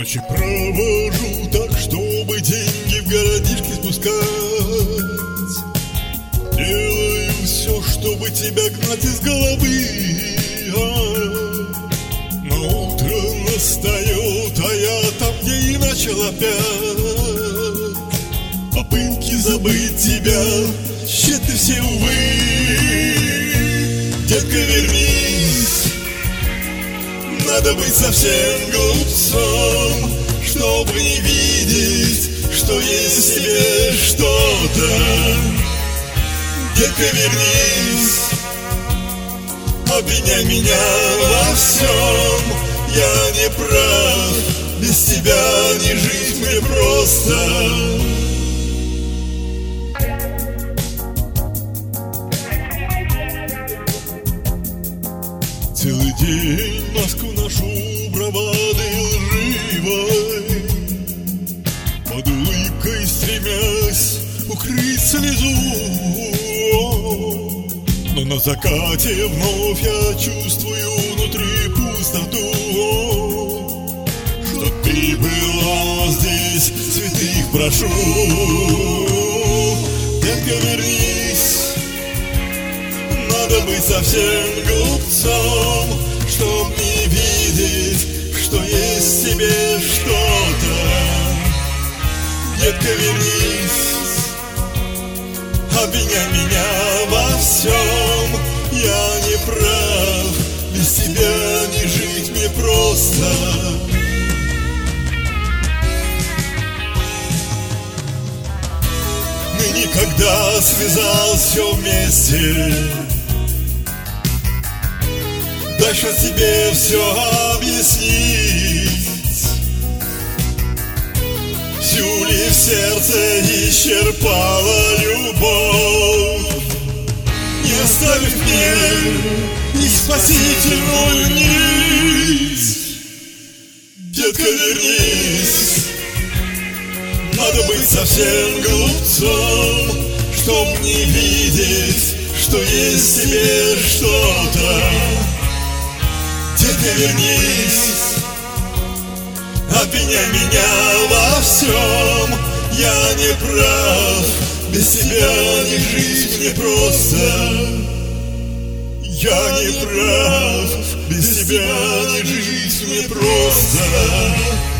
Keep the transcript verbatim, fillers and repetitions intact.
Ночи провожу так, чтобы деньги в городишки спускать. Делаю все, чтобы тебя гнать из головы. Но утро настает, а я там, где и начал опять. Попытки забыть тебя, тщетны все, увы. Детка, вернись. Надо быть совсем глупцом, чтобы не видеть, что есть в себе что-то. Детка, вернись, обвиняй меня во всем. Я не прав, без тебя не жить мне просто. Целый день маску ношу бравадой лживой, под улыбкой стремясь укрыть слезу. Но на закате вновь я чувствую внутри пустоту. Что ты была здесь, святых прошу. Детка, вернись. Надо быть совсем глупцом, чтоб не видеть, что есть в тебе что-то. Детка, вернись, обвиняй меня во всем. Я не прав, без тебя не жить мне просто. Мы никогда связал все вместе. Дальше тебе все объяснить. Всю ли в сердце исчерпала любовь, не оставив мне и спасительную нить. Детка, вернись. Надо быть совсем глупцом, чтоб не видеть, что есть в тебе что-то. Детка, вернись, обвиняй меня во всем. Я не прав, без тебя не жить мне просто. Я не прав, без тебя не жить мне просто.